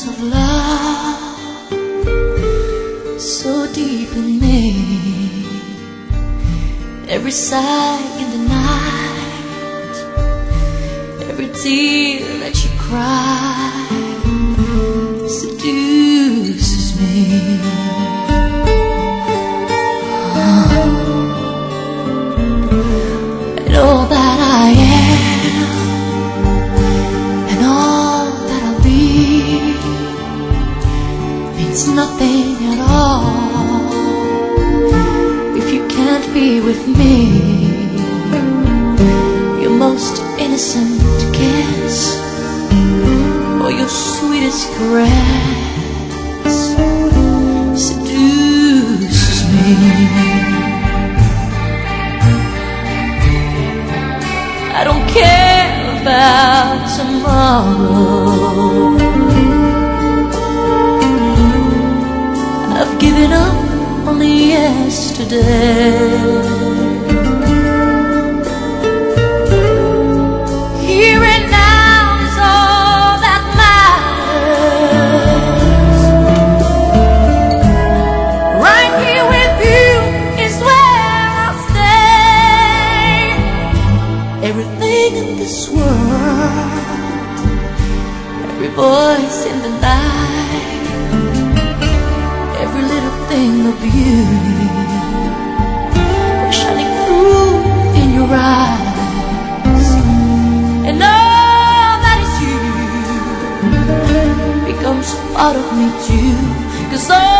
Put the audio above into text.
of love so deep in me. Every sigh in the night, every tear that you cry seduces me. And all that I am and all that I'll be means nothing at all if you can't be with me. Your most innocent kiss or your sweetest caress seduces me. I don't care about tomorrow. I've given up on yesterday. Here and now is all that matters. Right here with you is where I'll stay. Everything in this world, every voice in the night, every little thing of beauty shining through in your eyes, and all that is you becomes part of me too. 'Cause all